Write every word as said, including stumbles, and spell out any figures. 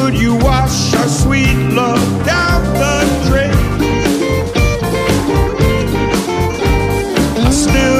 could you wash our sweet love down the drain? I still